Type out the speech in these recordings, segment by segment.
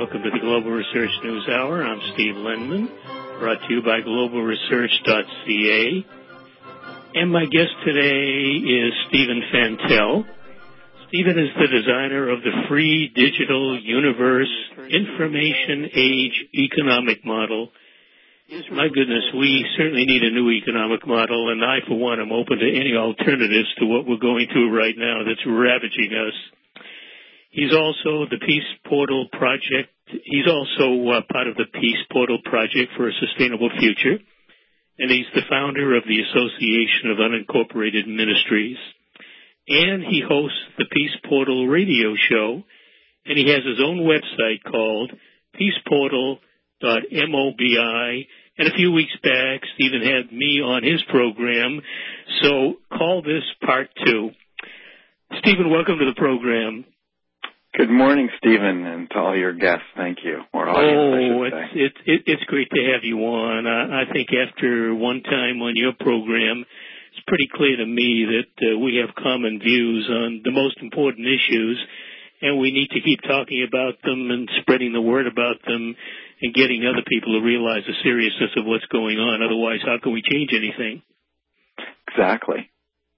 Welcome to the Global Research News Hour. I'm Steve Lindman, brought to you by globalresearch.ca. And my guest today is Stephen Fantel. Stephen is the designer of the Free Digital Universe Information Age Economic Model. My goodness, we certainly need a new economic model, and I, for one, am open to any alternatives to what we're going through right now that's ravaging us. He's also the Peace Portal Project. He's also part of the Peace Portal Project for a Sustainable Future, and he's the founder of the Association of Unincorporated Ministries. And he hosts the Peace Portal radio show, and he has his own website called peaceportal.mobi. And a few weeks back, Stephen had me on his program, so call this part 2. Stephen, welcome to the program. Good morning, Stephen, and to all your guests. Thank you. Or audience, I should say. It's great to have you on. I think after one time on your program, it's pretty clear to me that we have common views on the most important issues, and we need to keep talking about them and spreading the word about them and getting other people to realize the seriousness of what's going on. Otherwise, how can we change anything? Exactly.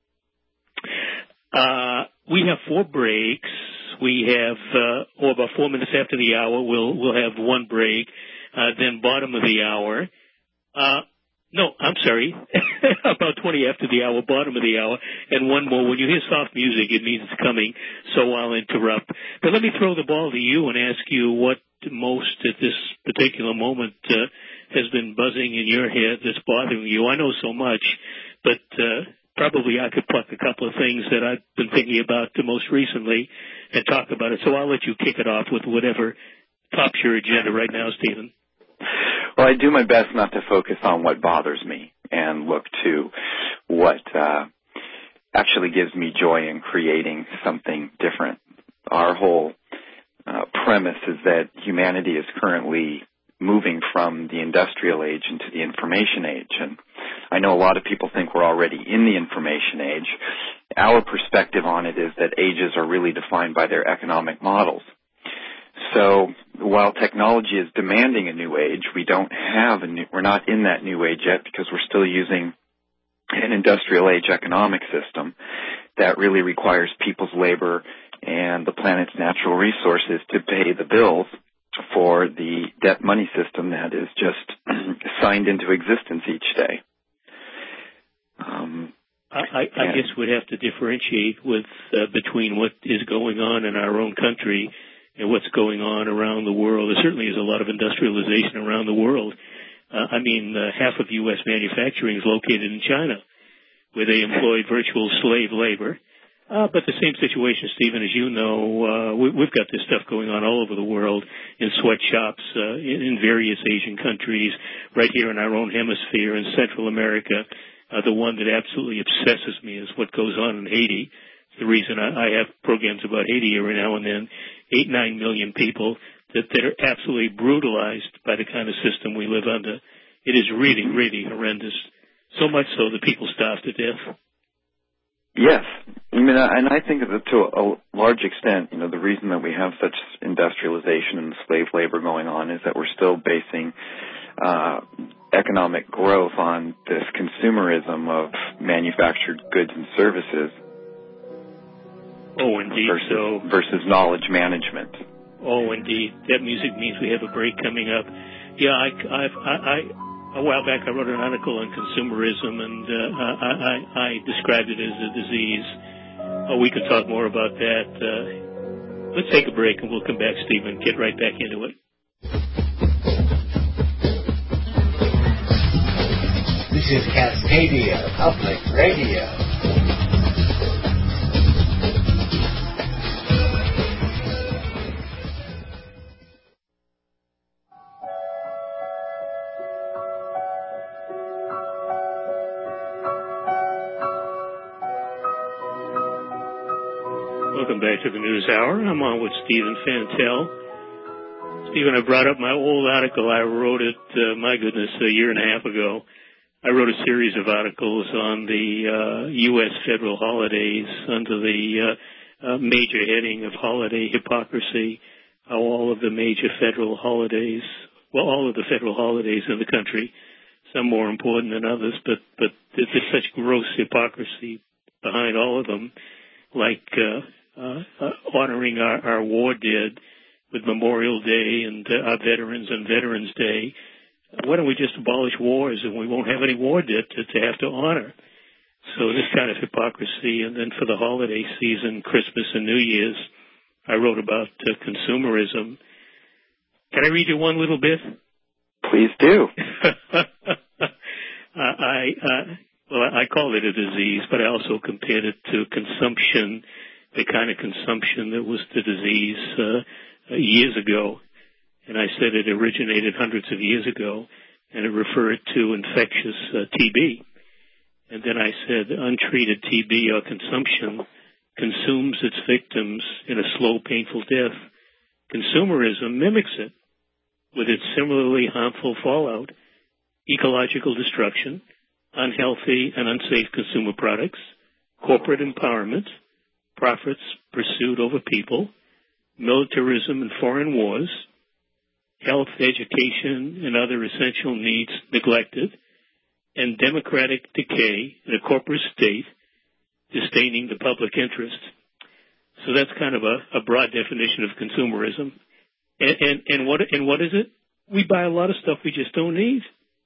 We have 4 breaks. We have, about 4 minutes after the hour, we'll have one break. Then bottom of the hour. No, I'm sorry. About 20 after the hour, bottom of the hour, and one more. When you hear soft music, it means it's coming, so I'll interrupt. But let me throw the ball to you and ask you what most at this particular moment has been buzzing in your head that's bothering you. I know so much, but probably I could pluck a couple of things that I've been thinking about most recently and talk about it. So I'll let you kick it off with whatever tops your agenda right now, Stephen. Well, I do my best not to focus on what bothers me and look to what actually gives me joy in creating something different. Our whole premise is that humanity is currently moving from the industrial age into the information age. And I know a lot of people think we're already in the information age. Our perspective on it is that ages are really defined by their economic models. So while technology is demanding a new age, we're not in that new age yet because we're still using an industrial age economic system that really requires people's labor and the planet's natural resources to pay the bills for the debt money system that is just signed into existence each day. I guess we'd have to differentiate between what is going on in our own country and what's going on around the world. There certainly is a lot of industrialization around the world. Half of U.S. manufacturing is located in China, where they employ virtual slave labor. But the same situation, Stephen, as you know, we've got this stuff going on all over the world in sweatshops in various Asian countries, right here in our own hemisphere in Central America. The one that absolutely obsesses me is what goes on in Haiti. It's the reason I have programs about Haiti every now and then. 8-9 million people that are absolutely brutalized by the kind of system we live under. It is really, really horrendous. So much so that people starve to death. Yes. And I think that to a large extent, the reason that we have such industrialization and slave labor going on is that we're still basing economic growth on this consumerism of manufactured goods and services. Oh, indeed. Versus knowledge management. Oh, indeed. That music means we have a break coming up. Yeah, a while back I wrote an article on consumerism, and I described it as a disease. We can talk more about that. Let's take a break, and we'll come back, Stephen, get right back into it. This is Cascadia Public Radio. Welcome back to the News Hour. I'm on with Stephen Fantel. Stephen, I brought up my old article. I wrote it, a year and a half ago. I wrote a series of articles on the U.S. federal holidays under the major heading of holiday hypocrisy. how all of the major federal holidays, all of the federal holidays in the country, some more important than others, but there's such gross hypocrisy behind all of them, like honoring our war dead with Memorial Day and our veterans and Veterans Day. Why don't we just abolish wars and we won't have any war dead to have to honor? So this kind of hypocrisy. And then for the holiday season, Christmas and New Year's, I wrote about consumerism. Can I read you one little bit? Please do. I called it a disease, but I also compared it to consumption, the kind of consumption that was the disease years ago. And I said it originated hundreds of years ago, and it referred to infectious TB. And then I said untreated TB or consumption consumes its victims in a slow, painful death. Consumerism mimics it with its similarly harmful fallout, ecological destruction, unhealthy and unsafe consumer products, corporate empowerment, profits pursued over people, militarism and foreign wars, health, education, and other essential needs neglected, and democratic decay in a corporate state disdaining the public interest. So that's kind of a broad definition of consumerism. And what is it? We buy a lot of stuff we just don't need.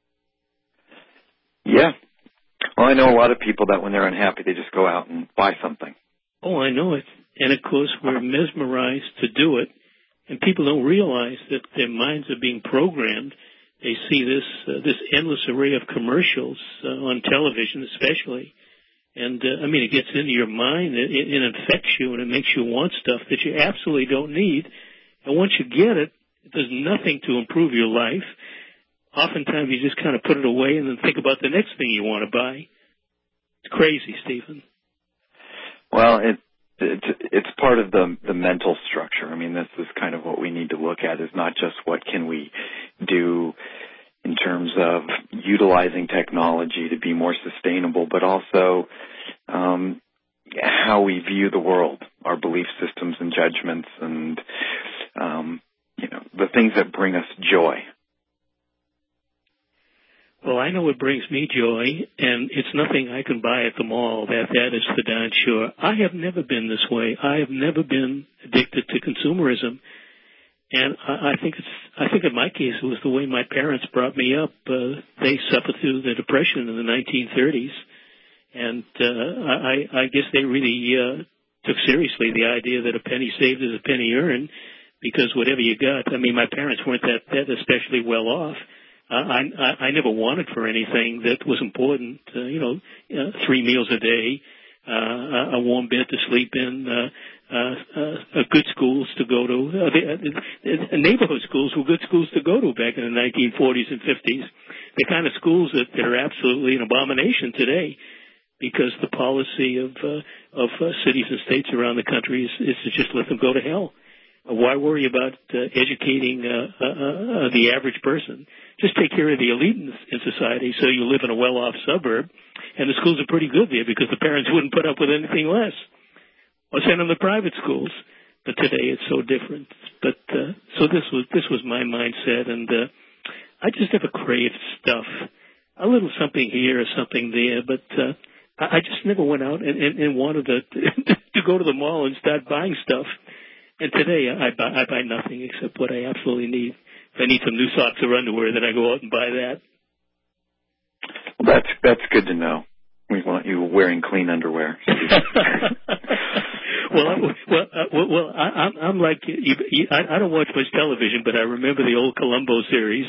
Yeah. Well, I know a lot of people that when they're unhappy, they just go out and buy something. Oh, I know it. And, of course, we're mesmerized to do it. And people don't realize that their minds are being programmed. They see this endless array of commercials on television especially. And, it gets into your mind. It infects you, and it makes you want stuff that you absolutely don't need. And once you get it, it does nothing to improve your life. Oftentimes you just kind of put it away and then think about the next thing you want to buy. It's crazy, Stephen. Well, it's part of the mental structure. I mean, this is kind of what we need to look at, is not just what can we do in terms of utilizing technology to be more sustainable, but also how we view the world, our belief systems and judgments, and the things that bring us joy. Well, I know what brings me joy, and it's nothing I can buy at the mall. That is for darn sure. I have never been this way. I have never been addicted to consumerism. And I think in my case it was the way my parents brought me up. They suffered through the Depression in the 1930s, and I guess they really took seriously the idea that a penny saved is a penny earned, because whatever you got. My parents weren't that especially well off. I never wanted for anything that was important. 3 meals a day, a warm bed to sleep in. Good schools to go to. Neighborhood schools were good schools to go to back in the 1940s and 50s. The kind of schools that are absolutely an abomination today, because the policy of cities and states around the country is to just let them go to hell. Why worry about educating the average person? Just take care of the elite in society, so you live in a well-off suburb, and the schools are pretty good there because the parents wouldn't put up with anything less. Or send them to private schools. But today it's so different. But so this was my mindset, and I just never craved stuff. A little something here or something there, but I just never went out and wanted to go to the mall and start buying stuff. And today I buy nothing except what I absolutely need. If I need some new socks or underwear, then I go out and buy that. Well, that's good to know. We want you wearing clean underwear. I'm like you. I don't watch much television, but I remember the old Columbo series.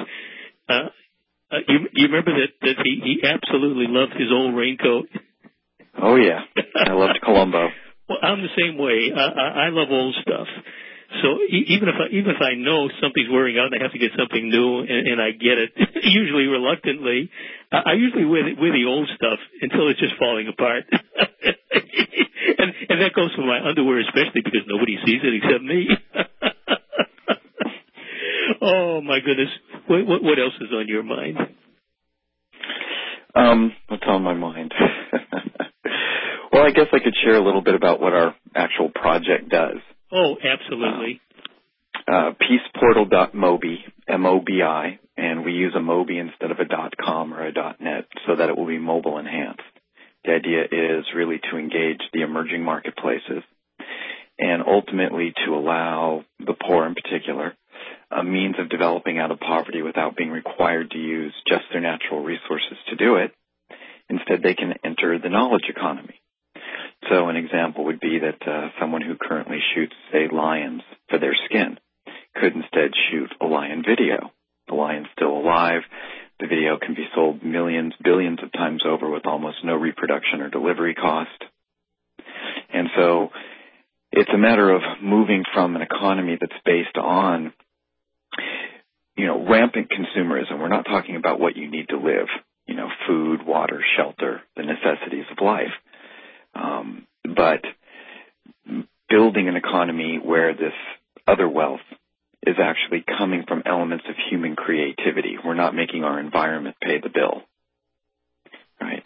You remember that he absolutely loved his old raincoat? Oh yeah, I loved Columbo. Well, I'm the same way. I love old stuff. So even if I know something's wearing out and I have to get something new and I get it, usually reluctantly, I usually wear the old stuff until it's just falling apart. and that goes for my underwear especially, because nobody sees it except me. Oh my goodness. What else is on your mind? What's on my mind? Well, I guess I could share a little bit about what our actual project does. Oh, absolutely. peaceportal.mobi, M-O-B-I, and we use a Mobi instead of a .com or a .net so that it will be mobile enhanced. The idea is really to engage the emerging marketplaces and ultimately to allow the poor in particular a means of developing out of poverty without being required to use just their natural resources to do it. Instead, they can enter the knowledge economy. So an example would be that someone who currently shoots, say, lions for their skin could instead shoot a lion video. The lion's still alive. The video can be sold millions, billions of times over with almost no reproduction or delivery cost. And so it's a matter of moving from an economy that's based on, rampant consumerism. We're not talking about what you need to live, food, water, shelter, the necessities of life. But building an economy where this other wealth is actually coming from elements of human creativity. We're not making our environment pay the bill, right?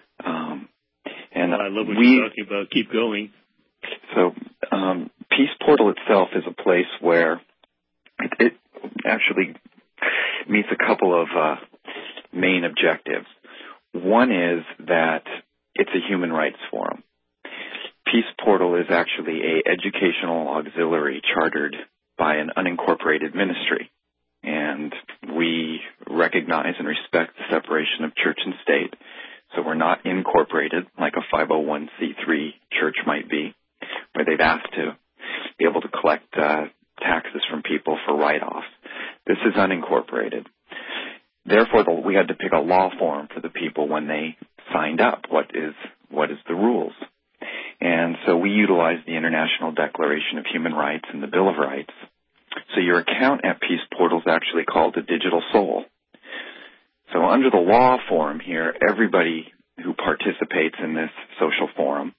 I love what you're talking about. Keep going. So Peace Portal itself is a place where it actually meets a couple of main objectives. One is that it's a human rights forum. Peace Portal is actually an educational auxiliary chartered by an unincorporated ministry. And we recognize and respect the separation of church and state. So we're not incorporated like a 501c3 church might be, where they've asked to be able to collect taxes from people for write-offs. This is unincorporated. Therefore, we had to pick a law form for the people when they signed up. What is the rules? And so we utilize the International Declaration of Human Rights and the Bill of Rights. So your account at Peace Portal is actually called a digital soul. So under the law form here, everybody who participates in this social forum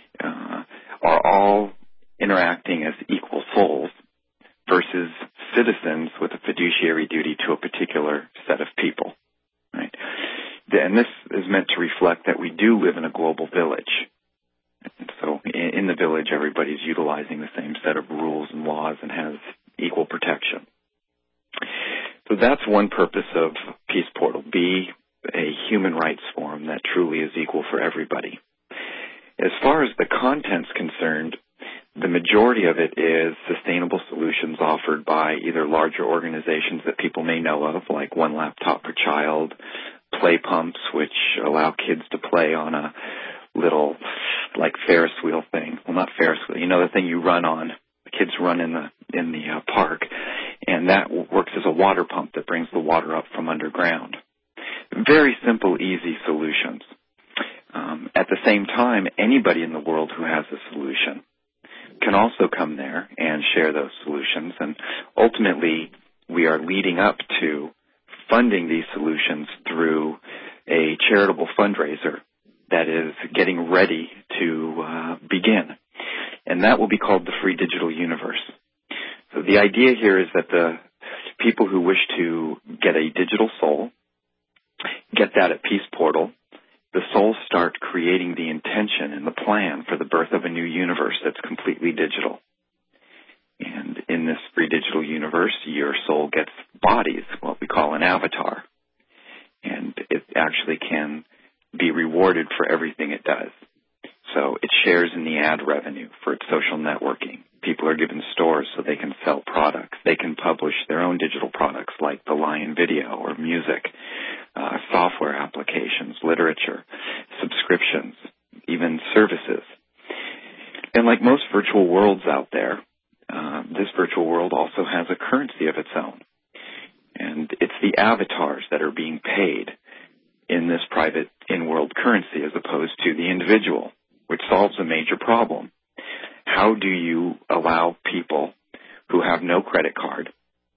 are all interacting as equal souls versus citizens with a fiduciary duty to a particular set of people. Right? And this is meant to reflect that we do live in a global village. And so in the village, everybody's utilizing the same set of rules and laws and has equal protection. So that's one purpose of Peace Portal, be a human rights forum that truly is equal for everybody. As far as the content's concerned, the majority of it is sustainable solutions offered by either larger organizations that people may know of, like One Laptop per Child, Play Pumps, which allow kids to play on a little, like, Ferris wheel thing. Well, not Ferris wheel. The thing you run on. The kids run in the park, and that works as a water pump that brings the water up from underground. Very simple, easy solutions. At the same time, anybody in the world who has a solution can also come there and share those solutions, and ultimately we are leading up to funding these solutions through a charitable fundraiser that is getting ready to begin. And that will be called the Free Digital Universe. So the idea here is that the people who wish to get a digital soul get that at Peace Portal. The souls start creating the intention and the plan for the birth of a new universe that's completely digital. And in this free digital universe, your soul gets bodies, what we call an avatar. And it actually can be rewarded for everything it does. So it shares in the ad revenue for its social networking. People are given stores so they can sell products. They can publish their own digital products like the Lion video or music, software applications, literature, subscriptions, even services. And like most virtual worlds out there, this virtual world also has a currency of its own. And it's the avatars that are being paid in this private in-world currency as opposed to the individual, which solves a major problem. How do you allow people who have no credit card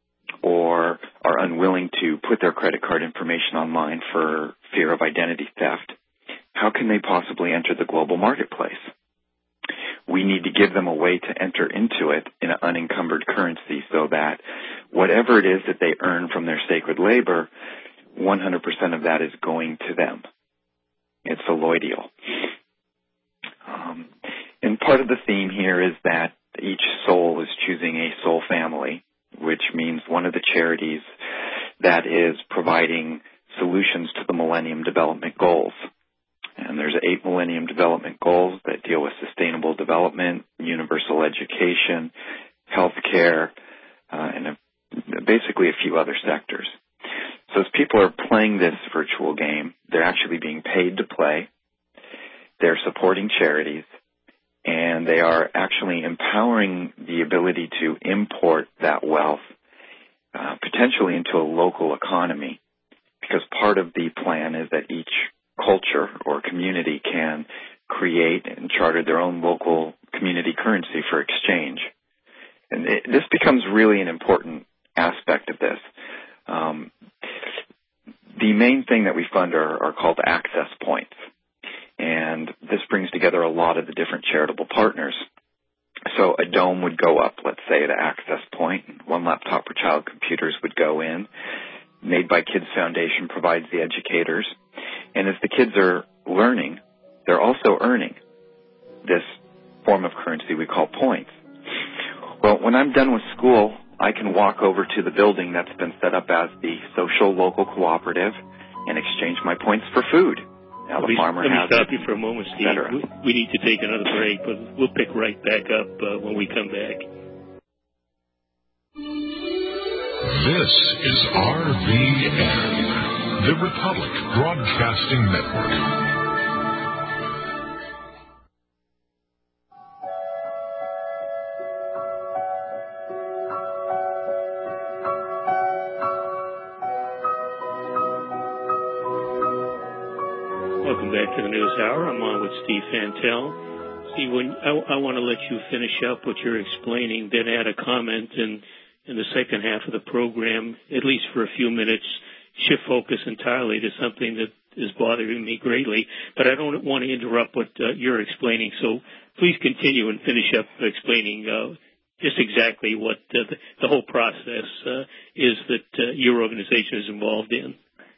or are unwilling to put their credit card information online for fear of identity theft, how can they possibly enter the global marketplace? We need to give them a way to enter into it in an unencumbered currency so that whatever it is that they earn from their sacred labor, 100% of that is going to them. It's alloidial. And part of the theme here is that each soul is choosing a soul family which means one of the charities that is providing solutions to the Millennium Development Goals. And there's 8 Millennium Development Goals that deal with sustainable development, universal education, healthcare, and basically a few other sectors. So as people are playing this virtual game, they're actually being paid to play, they're supporting charities, and they are actually empowering the ability to import that wealth potentially into a local economy, because part of the plan is that each culture or community can create and charter their own local community currency for exchange. And this becomes really an important aspect of this. The main thing that we fund are called access points. And this brings together a lot of the different charitable partners. So a dome would go up, let's say, at an access point. One laptop per child computers would go in. Made by Kids Foundation provides the educators. And as the kids are learning, they're also earning this form of currency we call points. Well, when I'm done with school, I can walk over to the building that's been set up as the social local cooperative and exchange my points for food. Now the farmer has. Let me stop you for a moment, Steve. We need to take another break, but we'll pick right back up when we come back. This is RVN, the Republic Broadcasting Network. Welcome back to the News Hour. I'm on with Steve Fantel. Steve, I want to let you finish up what you're explaining, then add a comment, and in the second half of the program, at least for a few minutes, shift focus entirely to something that is bothering me greatly. But I don't want to interrupt what you're explaining, so please continue and finish up explaining just exactly what the whole process is that your organization is involved in.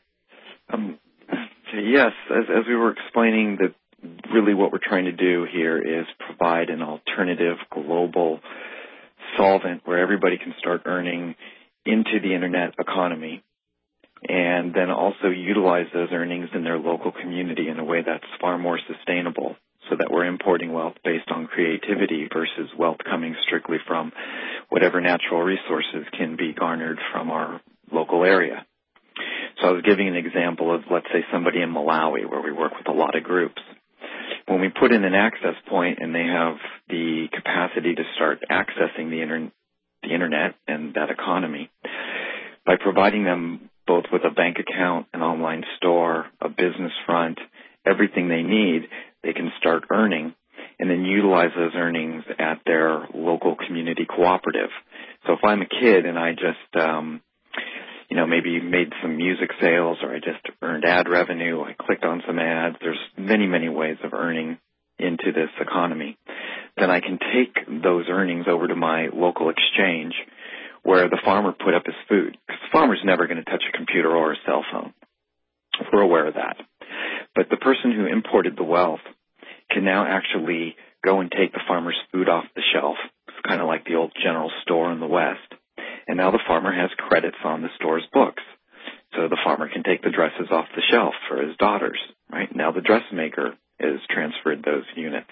Yes, as we were explaining, that really what we're trying to do here is provide an alternative global solvent where everybody can start earning into the Internet economy and then also utilize those earnings in their local community in a way that's far more sustainable, so that we're importing wealth based on creativity versus wealth coming strictly from whatever natural resources can be garnered from our local area. So I was giving an example of, let's say, somebody in Malawi where we work with a lot of groups. When we put in an access point and they have the capacity to start accessing the Internet and that economy, by providing them both with a bank account, an online store, a business front, everything they need, they can start earning and then utilize those earnings at their local community cooperative. So if I'm a kid and I just maybe made some music sales, or I just earned ad revenue, I clicked on some ads, there's many, many ways of earning into this economy. Then I can take those earnings over to my local exchange where the farmer put up his food. Because the farmer's never going to touch a computer or a cell phone. We're aware of that. But the person who imported the wealth can now actually go and take the farmer's food off the shelf. It's kind of like the old general store in the West. And now the farmer has credits on the store's books. So the farmer can take the dresses off the shelf for his daughters, right? Now the dressmaker has transferred those units.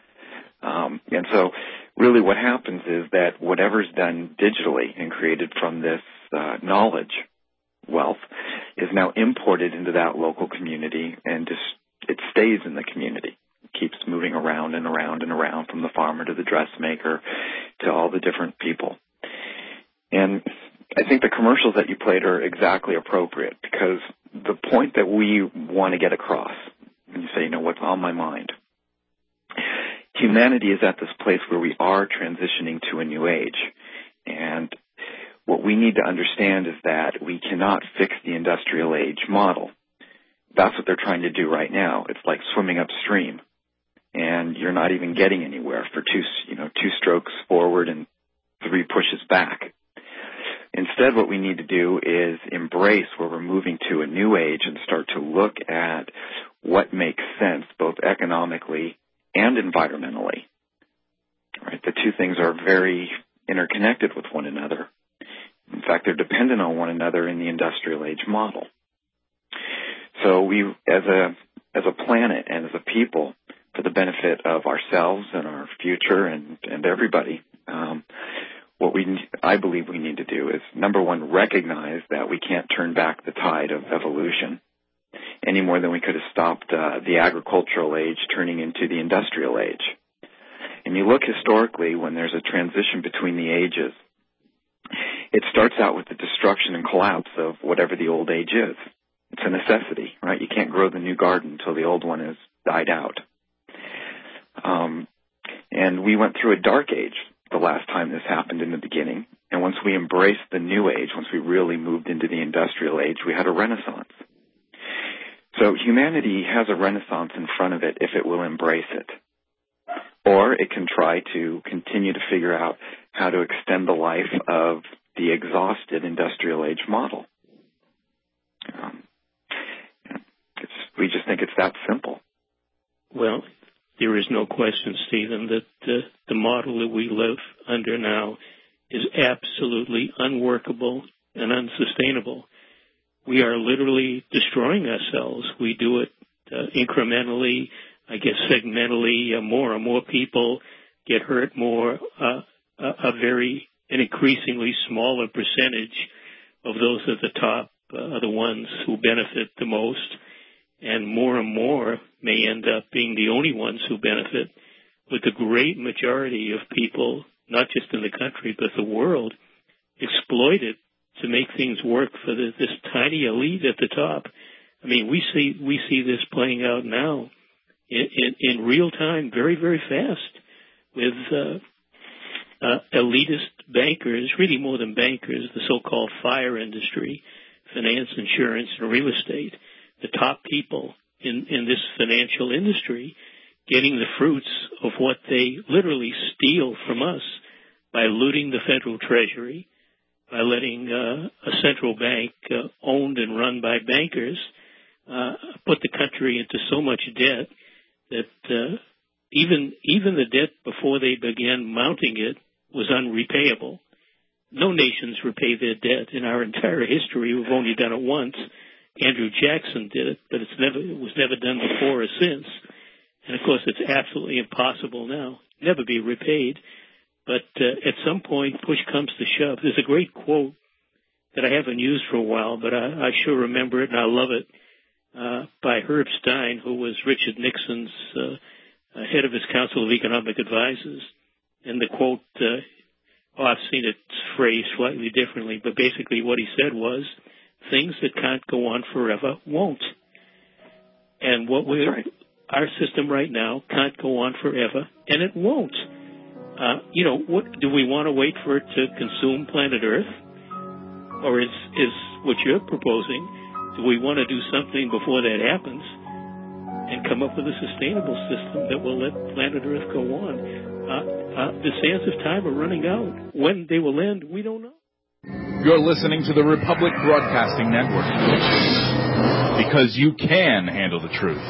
And so really what happens is that whatever's done digitally and created from this knowledge wealth is now imported into that local community, and it stays in the community. It keeps moving around and around and around, from the farmer to the dressmaker to all the different people. And I think the commercials that you played are exactly appropriate, because the point that we want to get across, and you say, what's on my mind? Humanity is at this place where we are transitioning to a new age. And what we need to understand is that we cannot fix the industrial age model. That's what they're trying to do right now. It's like swimming upstream, and you're not even getting anywhere for two strokes forward and 3 pushes back. Instead, what we need to do is embrace where we're moving to a new age and start to look at what makes sense, both economically and environmentally. Right? The two things are very interconnected with one another. In fact, they're dependent on one another in the industrial age model. So we, as a planet and as a people, for the benefit of ourselves and our future and everybody, I believe we need to do is, number one, recognize that we can't turn back the tide of evolution any more than we could have stopped the agricultural age turning into the industrial age. And you look historically, when there's a transition between the ages, it starts out with the destruction and collapse of whatever the old age is. It's a necessity, right? You can't grow the new garden until the old one has died out. And we went through a dark age the last time this happened in the beginning. And once we embraced the new age, once we really moved into the industrial age, we had a renaissance. So humanity has a renaissance in front of it if it will embrace it. Or it can try to continue to figure out how to extend the life of the exhausted industrial age model. We just think it's that simple. Well, there is no question, Stephen, that the model that we live under now is absolutely unworkable and unsustainable. We are literally destroying ourselves. We do it incrementally, I guess segmentally. More and more people get hurt more. An increasingly smaller percentage of those at the top are the ones who benefit the most, and more may end up being the only ones who benefit, with the great majority of people, not just in the country, but the world, exploited to make things work for this tiny elite at the top. I mean, we see this playing out now in real time, very, very fast, with elitist bankers, really more than bankers, the so-called FIRE industry, finance, insurance, and real estate, the top people in this financial industry getting the fruits of what they literally steal from us by looting the federal treasury, by letting a central bank owned and run by bankers put the country into so much debt that even the debt before they began mounting it was unrepayable. No nations repay their debt in our entire history. We've only done it once. Andrew Jackson did it, but it was never done before or since. And of course, it's absolutely impossible now. Never be repaid. But at some point, push comes to shove. There's a great quote that I haven't used for a while, but I sure remember it and I love it, by Herb Stein, who was Richard Nixon's head of his Council of Economic Advisors. And the quote, I've seen it phrased slightly differently, but basically what he said was, things that can't go on forever won't. And our system right now can't go on forever, and it won't. What do we want to wait for it to consume planet Earth? Or is what you're proposing, do we want to do something before that happens and come up with a sustainable system that will let planet Earth go on? The sands of time are running out. When they will end, we don't know. You're listening to the Republic Broadcasting Network, because you can handle the truth.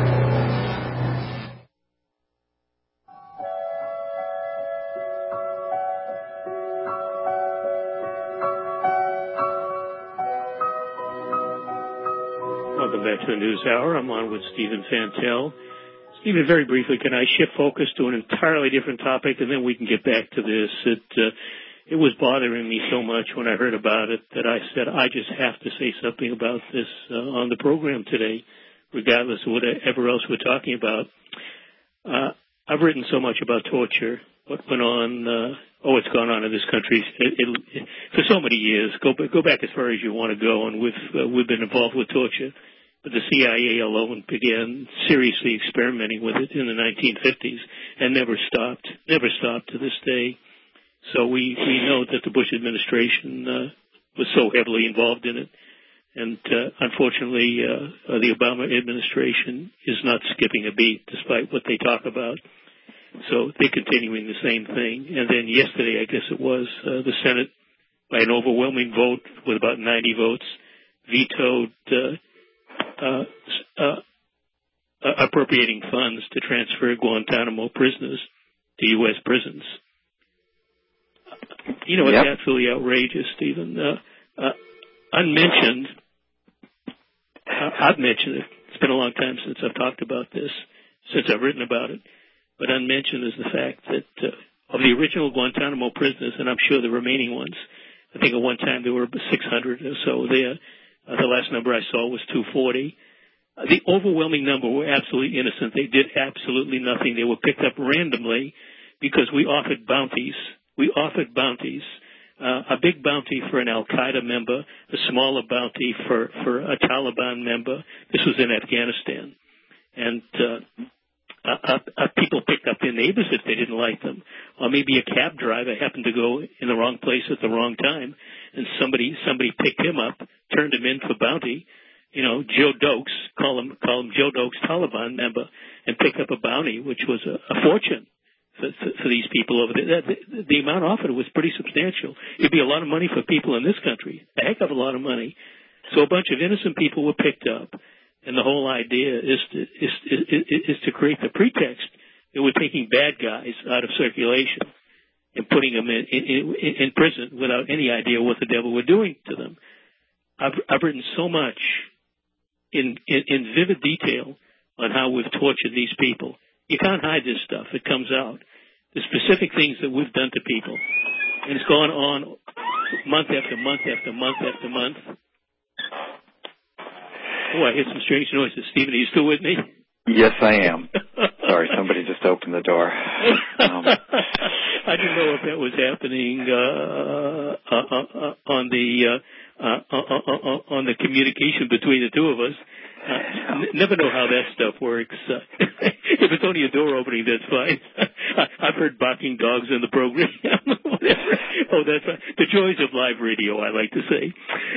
Welcome back to the News Hour. I'm on with Stephen Fantel. Stephen, very briefly, can I shift focus to an entirely different topic, and then we can get back to this? It was bothering me so much when I heard about it that I said I just have to say something about this on the program today, regardless of whatever else we're talking about. I've written so much about torture, what went on, it's gone on in this country for so many years. Go back as far as you want to go, and we've been involved with torture. But the CIA alone began seriously experimenting with it in the 1950s and never stopped to this day. So we know that the Bush administration was so heavily involved in it. And unfortunately, the Obama administration is not skipping a beat, despite what they talk about. So they're continuing the same thing. And then yesterday, I guess it was, the Senate, by an overwhelming vote with about 90 votes, vetoed appropriating funds to transfer Guantanamo prisoners to U.S. prisons. You know, it's absolutely outrageous, Stephen. Unmentioned, I've mentioned it. It's been a long time since I've talked about this, since I've written about it. But unmentioned is the fact that of the original Guantanamo prisoners, and I'm sure the remaining ones, I think at one time there were 600 or so there. The last number I saw was 240. The overwhelming number were absolutely innocent. They did absolutely nothing. They were picked up randomly because we offered bounties. A big bounty for an Al-Qaeda member, a smaller bounty for a Taliban member. This was in Afghanistan. And people picked up their neighbors if they didn't like them. Or maybe a cab driver happened to go in the wrong place at the wrong time, and somebody picked him up, turned him in for bounty. You know, Joe Dokes, call him Joe Dokes, Taliban member, and pick up a bounty, which was a fortune for these people over there. The amount offered was pretty substantial. It'd be a lot of money for people in this country, a heck of a lot of money. So a bunch of innocent people were picked up, and the whole idea is to create the pretext that we're taking bad guys out of circulation and putting them in prison without any idea what the devil we're doing to them. I've written so much in vivid detail on how we've tortured these people. You can't hide this stuff. It comes out. The specific things that we've done to people. And it's gone on month after month after month after month. Oh, I hear some strange noises. Stephen, are you still with me? Yes, I am. Sorry, somebody just opened the door. I didn't know if that was happening on the communication between the two of us. Never know how that stuff works. If it's only a door opening, that's fine. I've heard barking dogs in the program. Oh, that's fine. The joys of live radio, I like to say.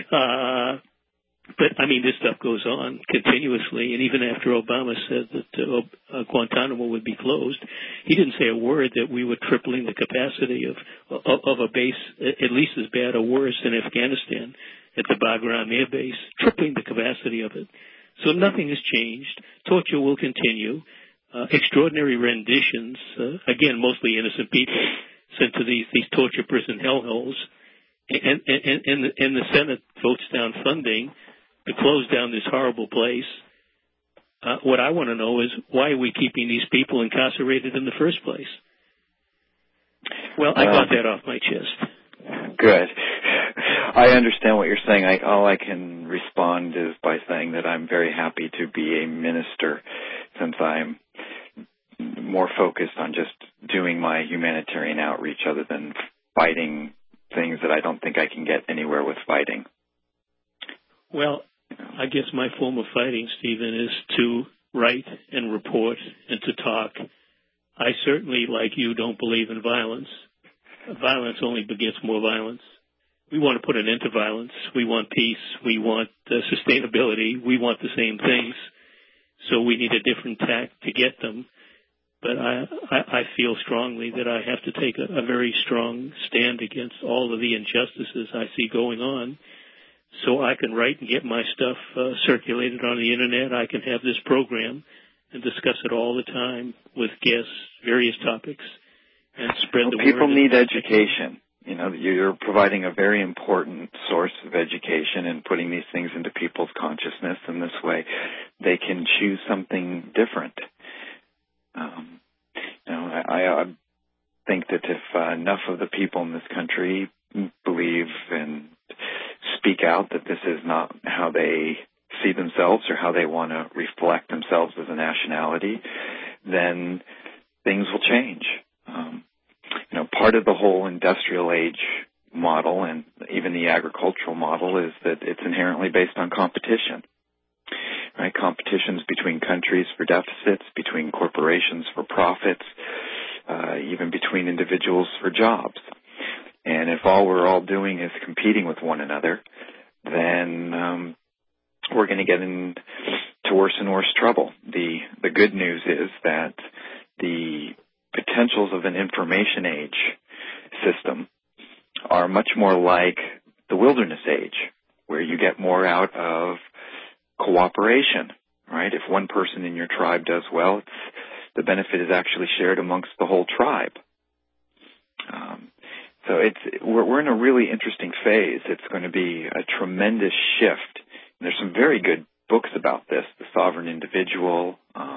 But, I mean, this stuff goes on continuously, and even after Obama said that Guantanamo would be closed, he didn't say a word that we were tripling the capacity of a base at least as bad or worse in Afghanistan at the Bagram Air Base, tripling the capacity of it. So nothing has changed. Torture will continue. Extraordinary renditions, again, mostly innocent people, sent to these torture prison hellholes. And the Senate votes down funding to close down this horrible place. What I want to know is, why are we keeping these people incarcerated in the first place? Well, I got that off my chest. Good. I understand what you're saying. All I can respond is by saying that I'm very happy to be a minister, since I'm more focused on just doing my humanitarian outreach other than fighting things that I don't think I can get anywhere with fighting. Well, I guess my form of fighting, Stephen, is to write and report and to talk. I certainly, like you, don't believe in violence. Violence only begets more violence. We want to put an end to violence. We want peace. We want sustainability. We want the same things. So we need a different tack to get them. But I feel strongly that I have to take a very strong stand against all of the injustices I see going on, so I can write and get my stuff circulated on the Internet. I can have this program and discuss it all the time with guests, various topics, and spread the word. People need education. You know, you're providing a very important source of education and putting these things into people's consciousness, and this way they can choose something different. I think that if enough of the people in this country believe and speak out that this is not how they see themselves or how they want to reflect themselves as a nationality, then things will change. Part of the whole industrial age model and even the agricultural model is that it's inherently based on competition. Right? Competitions between countries for deficits, between corporations for profits, even between individuals for jobs. And if all we're all doing is competing with one another, then we're going to get into worse and worse trouble. The good news is that the potentials of an information age system are much more like the wilderness age, where you get more out of cooperation, right? If one person in your tribe does well, the benefit is actually shared amongst the whole tribe. So we're in a really interesting phase. It's going to be a tremendous shift. And there's some very good books about this, The Sovereign Individual,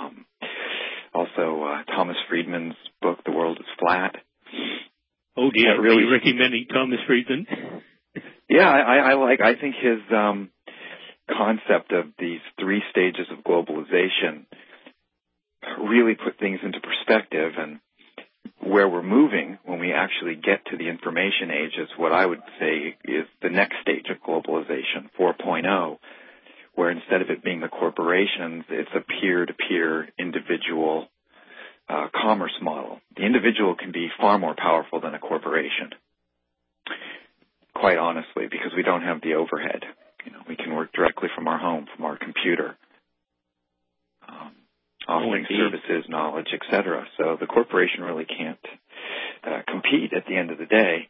also Thomas Friedman's book, The World is Flat. Oh, dear. Really, are you recommending Thomas Friedman? Yeah, I think his concept of these 3 stages of globalization really put things into perspective, and where we're moving when we actually get to the information age is what I would say is the next stage of globalization, 4.0, where instead of it being the corporations, it's a peer-to-peer individual commerce model. The individual can be far more powerful than a corporation, quite honestly, because we don't have the overhead. We can work directly from our home, from our computer, offering services, knowledge, etc. So the corporation really can't compete at the end of the day,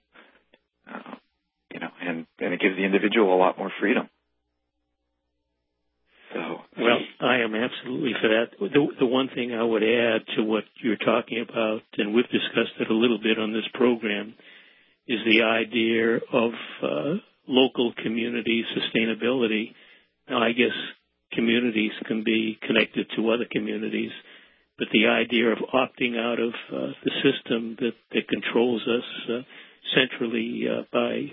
and it gives the individual a lot more freedom. Well, I am absolutely for that. The one thing I would add to what you're talking about, and we've discussed it a little bit on this program, is the idea of local community sustainability. Now, I guess communities can be connected to other communities, but the idea of opting out of the system that controls us centrally by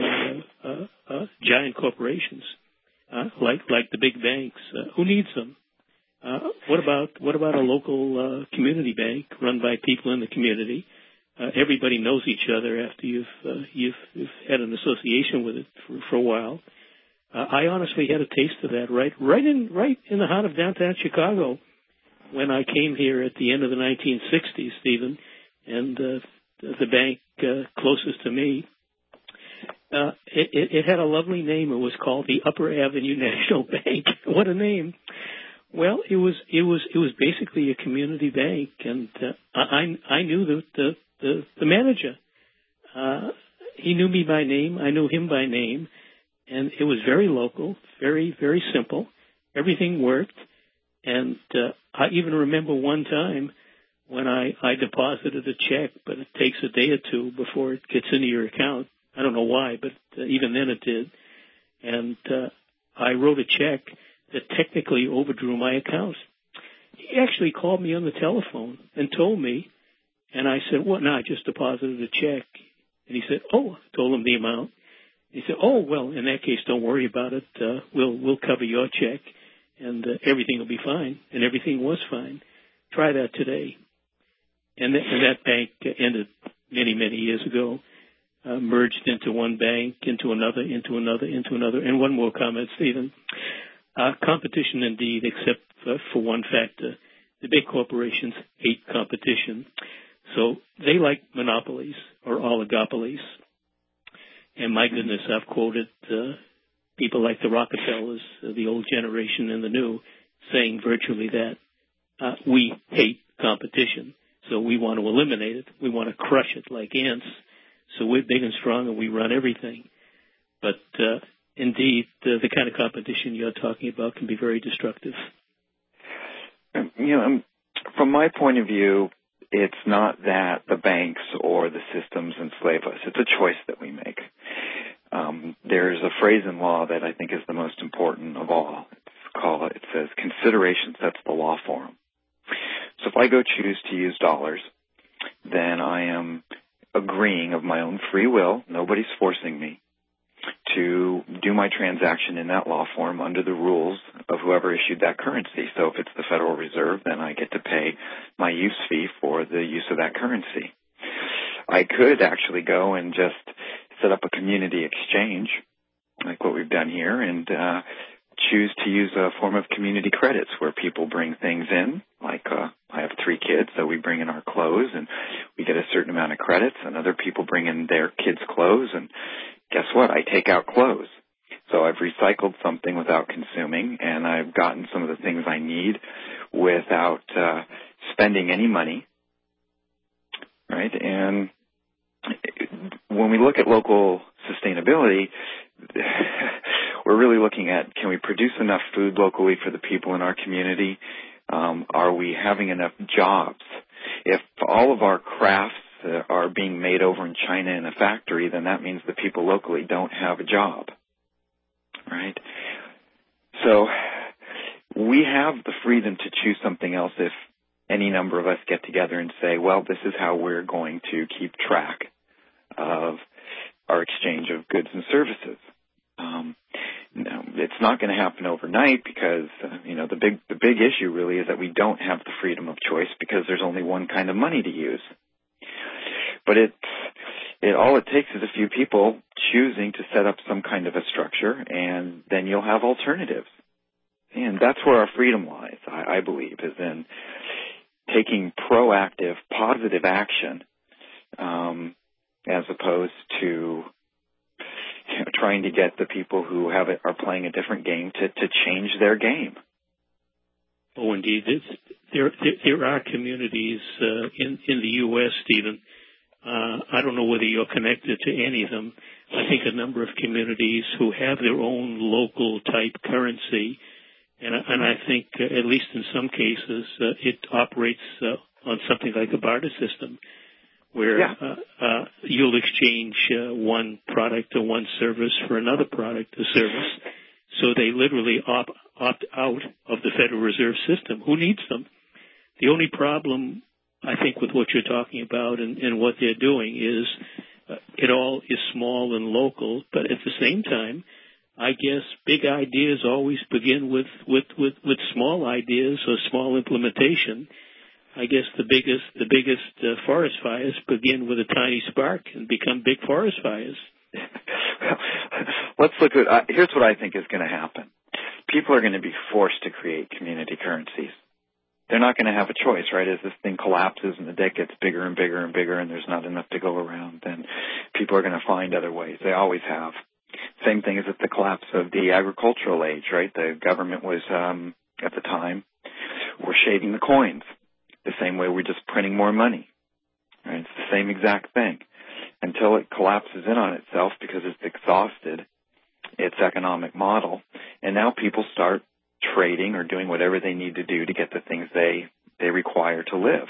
giant corporations. Like the big banks, who needs them? What about a local community bank run by people in the community? Everybody knows each other after you've had an association with it for a while. I honestly had a taste of that right in the heart of downtown Chicago when I came here at the end of the 1960s, Stephen, and the bank closest to me. It had a lovely name. It was called the Upper Avenue National Bank. What a name! Well, it was basically a community bank, and I knew the manager. He knew me by name. I knew him by name, and it was very local, very, very simple. Everything worked, and I even remember one time when I deposited a check, but it takes a day or two before it gets into your account. I don't know why, but even then it did. And I wrote a check that technically overdrew my account. He actually called me on the telephone and told me, and I said, "What? No, I just deposited a check." And he said, "Oh," I told him the amount. He said, "Oh, well, in that case, don't worry about it. We'll cover your check, and everything will be fine." And everything was fine. Try that today. And that bank ended many, many years ago. Merged into one bank, into another. And one more comment, Stephen. Competition indeed, except for one factor. The big corporations hate competition. So they like monopolies or oligopolies. And my goodness, I've quoted people like the Rockefellers, the old generation and the new, saying virtually that. We hate competition, so we want to eliminate it. We want to crush it like ants. So we're big and strong and we run everything. But indeed, the kind of competition you're talking about can be very destructive. From my point of view, it's not that the banks or the systems enslave us. It's a choice that we make. There's a phrase in law that I think is the most important of all. It says, consideration sets the law for them. So if I go choose to use dollars, then I am agreeing of my own free will, nobody's forcing me, to do my transaction in that law form under the rules of whoever issued that currency. So if it's the Federal Reserve, then I get to pay my use fee for the use of that currency. I could actually go and just set up a community exchange, like what we've done here, and choose to use a form of community credits where people bring things in, like I have 3 kids, so we bring in our clothes and we get a certain amount of credits, and other people bring in their kids' clothes, and guess what? I take out clothes. So I've recycled something without consuming, and I've gotten some of the things I need without spending any money, right? And when we look at local sustainability, we're really looking at, can we produce enough food locally for the people in our community? Are we having enough jobs? If all of our crafts are being made over in China in a factory, then that means the people locally don't have a job, right? So we have the freedom to choose something else if any number of us get together and say, well, this is how we're going to keep track of our exchange of goods and services. No, it's not going to happen overnight because, the big issue really is that we don't have the freedom of choice because there's only one kind of money to use. But all it takes is a few people choosing to set up some kind of a structure, and then you'll have alternatives. And that's where our freedom lies, I believe, is in taking proactive, positive action as opposed to trying to get the people who are playing a different game to change their game. Oh, indeed. There are communities in the U.S., Stephen. I don't know whether you're connected to any of them. I think a number of communities who have their own local type currency, and I think at least in some cases it operates on something like a barter system, where you'll exchange one product or one service for another product or service. So they literally opt out of the Federal Reserve System. Who needs them? The only problem, I think, with what you're talking about and what they're doing is it all is small and local, but at the same time, I guess big ideas always begin with small ideas or small implementation. I guess the biggest forest fires begin with a tiny spark and become big forest fires. Let's look at, here's what I think is going to happen. People are going to be forced to create community currencies. They're not going to have a choice, right? As this thing collapses and the debt gets bigger and bigger and bigger and there's not enough to go around, then people are going to find other ways. They always have. Same thing as at the collapse of the agricultural age, right? The government was, at the time, were shaving the coins. The same way we're just printing more money, right? It's the same exact thing until it collapses in on itself because it's exhausted its economic model. And now people start trading or doing whatever they need to do to get the things they require to live.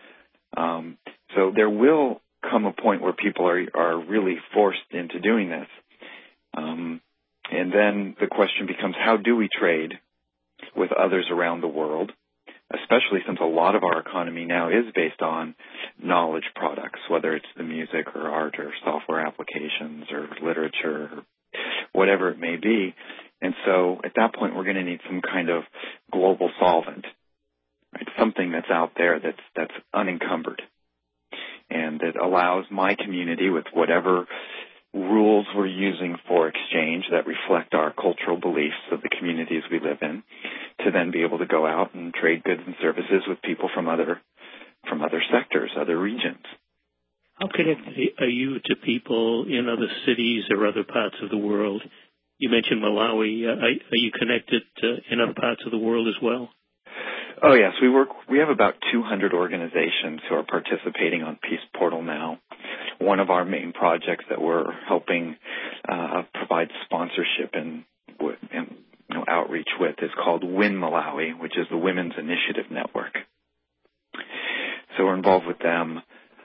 So there will come a point where people are really forced into doing this. And then the question becomes, how do we trade with others around the world, especially since a lot of our economy now is based on knowledge products, whether it's the music or art or software applications or literature or whatever it may be. And so at that point, we're going to need some kind of global solvent, right? Something that's out there that's unencumbered and that allows my community with whatever rules we're using for exchange that reflect our cultural beliefs of the communities we live in to then be able to go out and trade goods and services with people from other sectors, other regions. How connected are you to people in other cities or other parts of the world? You mentioned Malawi. Are you connected in other parts of the world as well? Oh, yes. We have about 200 organizations who are participating on Peace Portal now. One of our main projects that we're helping provide sponsorship and outreach with is called WIN Malawi, which is the Women's Initiative Network. So we're involved with them,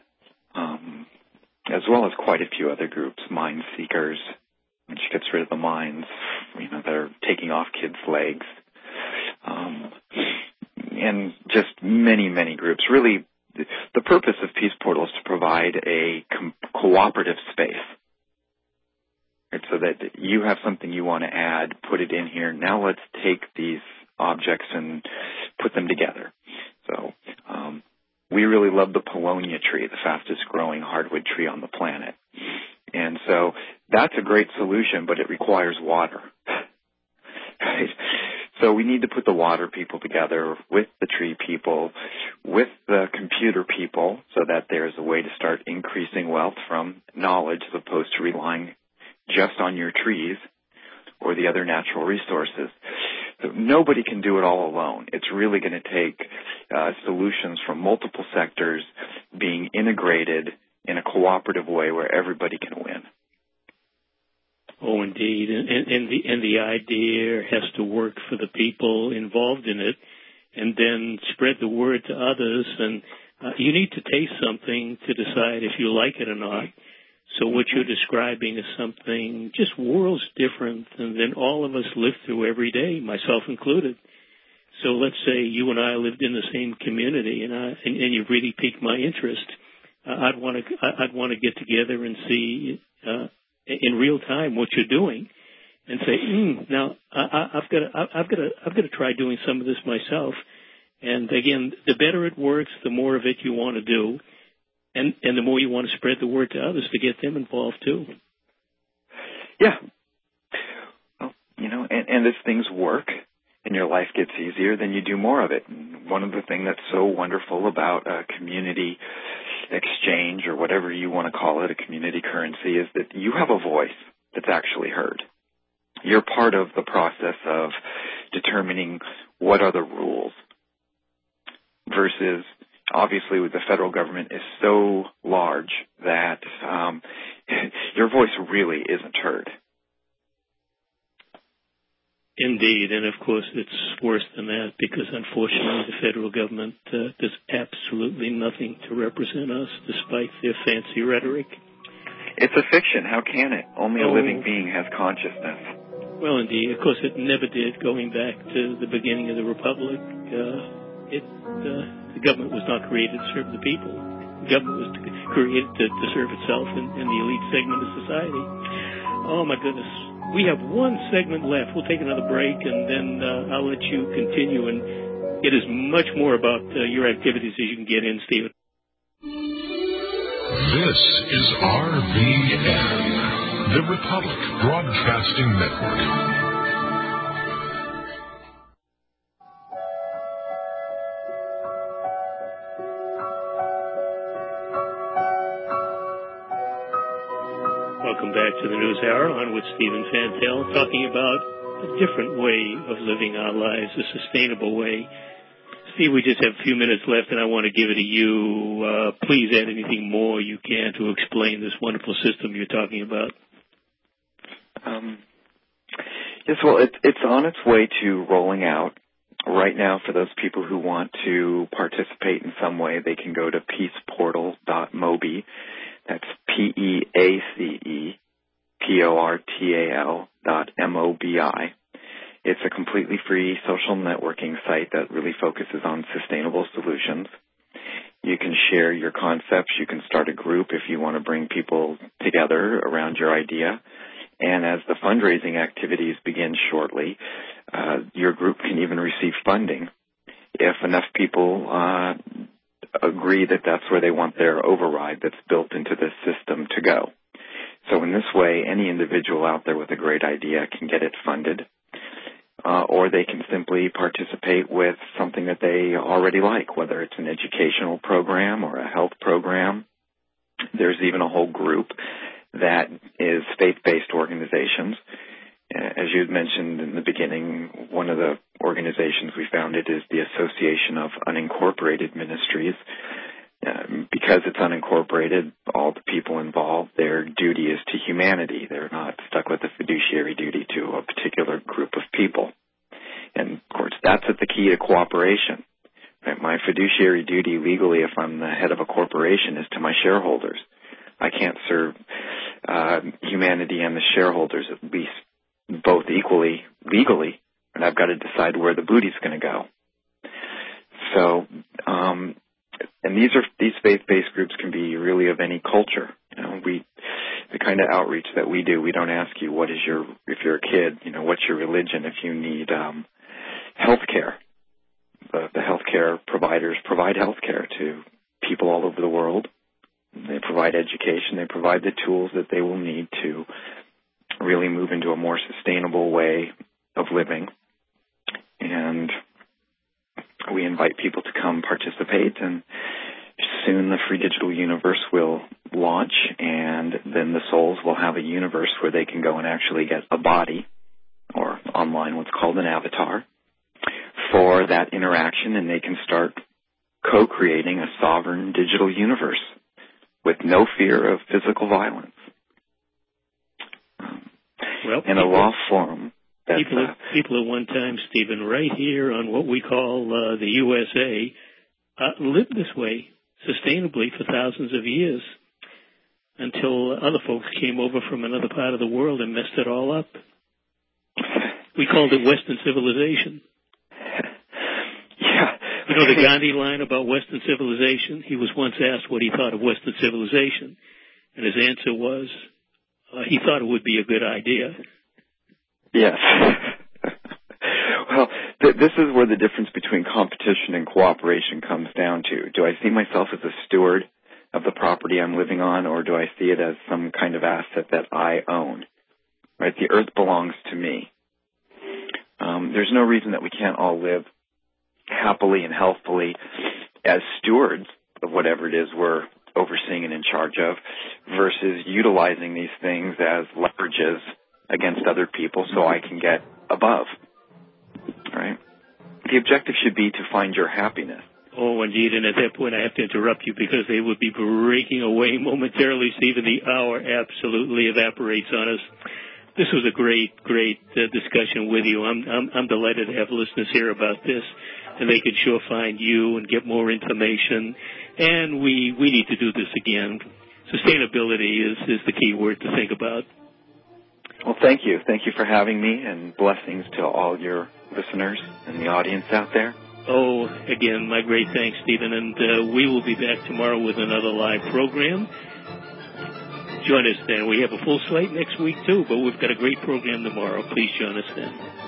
as well as quite a few other groups, Mind Seekers, which gets rid of the mines, that are taking off kids' legs, and just many, many groups. Really, the purpose of Peace Portal is to provide a cooperative space. Right, so that you have something you want to add, put it in here. Now let's take these objects and put them together. So we really love the Paulownia tree, the fastest growing hardwood tree on the planet. And so that's a great solution, but it requires water. Right? So we need to put the water people together with the tree people, with the computer people, so that there's a way to start increasing wealth from knowledge as opposed to relying just on your trees or the other natural resources. So nobody can do it all alone. It's really going to take solutions from multiple sectors being integrated in a cooperative way where everybody can win. Oh, indeed. And the idea has to work for the people involved in it and then spread the word to others. And You need to taste something to decide if you like it or not. So what you're describing is something just worlds different than all of us live through every day, myself included. So let's say you and I lived in the same community, and you've really piqued my interest. I'd want to get together and see in real time what you're doing, and say, now I've got to try doing some of this myself. And again, the better it works, the more of it you want to do. And the more you want to spread the word to others to get them involved, too. Yeah. Well, and as things work and your life gets easier, then you do more of it. And one of the things that's so wonderful about a community exchange, or whatever you want to call it, a community currency, is that you have a voice that's actually heard. You're part of the process of determining what are the rules versus... Obviously, the federal government is so large that your voice really isn't heard. Indeed, and of course it's worse than that because unfortunately the federal government does absolutely nothing to represent us despite their fancy rhetoric. It's a fiction. How can it? Only a living being has consciousned. Well, indeed. Of course it never did, going back to the beginning of the Republic. The government was not created to serve the people. The government was created to serve itself and the elite segment of society. Oh, my goodness. We have one segment left. We'll take another break, and then I'll let you continue and get as much more about your activities as you can get in, Stephen. This is RVN, the Republic Broadcasting Network. Welcome back to the News Hour on with Stephen Fantel, talking about a different way of living our lives, a sustainable way. Steve, we just have a few minutes left, and I want to give it to you. Please add anything more you can to explain this wonderful system you're talking about. Yes, well, it's on its way to rolling out. Right now, for those people who want to participate in some way, they can go to peaceportal.mobi. That's PEACEPORTAL.MOBI. It's a completely free social networking site that really focuses on sustainable solutions. You can share your concepts. You can start a group if you want to bring people together around your idea. And as the fundraising activities begin shortly, your group can even receive funding if enough people agree that that's where they want their override that's built into the system to go. So in this way, any individual out there with a great idea can get it funded, or they can simply participate with something that they already like, whether it's an educational program or a health program. There's even a whole group that is faith-based organizations. As you had mentioned in the beginning, one of the organizations we founded is the Association of Unincorporated Ministries. Because it's unincorporated, all the people involved, their duty is to humanity. They're not stuck with a fiduciary duty to a particular group of people. And, of course, that's at the key to cooperation. Right? My fiduciary duty legally, if I'm the head of a corporation, is to my shareholders. I can't serve humanity and the shareholders at least both equally legally, and I've got to decide where the booty's going to go. So, and these faith-based groups can be really of any culture. You know, the kind of outreach that we do, we don't ask you if you're a kid, what's your religion. If you need health care, the healthcare providers provide health care to people all over the world. They provide education. They provide the tools that they will need to really move into a more sustainable way of living. And we invite people to come participate, and soon the Free Digital Universe will launch, and then the souls will have a universe where they can go and actually get a body, or online what's called an avatar, for that interaction, and they can start co-creating a sovereign digital universe with no fear of physical violence. In a law form. People at one time, Stephen, right here on what we call the USA, lived this way. sustainably for thousands of years until other folks came over from another part of the world and messed it all up. We called it Western civilization. Yeah. You know the Gandhi line about Western civilization? He was once asked what he thought of Western civilization, and his answer was he thought it would be a good idea. Yes. Well, this is where the difference between competition and cooperation comes down to. Do I see myself as a steward of the property I'm living on, or do I see it as some kind of asset that I own? Right? The earth belongs to me. There's no reason that we can't all live happily and healthfully as stewards of whatever it is we're overseeing and in charge of, versus utilizing these things as leverages against other people so I can get above. Right? The objective should be to find your happiness. Oh, indeed, and at that point I have to interrupt you because they would be breaking away momentarily, Stephen. The hour absolutely evaporates on us. This was a great discussion with you. I'm delighted to have listeners hear about this, and they could sure find you and get more information. And we need to do this again. Sustainability is the key word to think about. Well, thank you. Thank you for having me, and blessings to all your listeners and the audience out there. Oh, again, my great thanks, Stephen. And we will be back tomorrow with another live program. Join us then. We have a full slate next week, too, but we've got a great program tomorrow. Please join us then.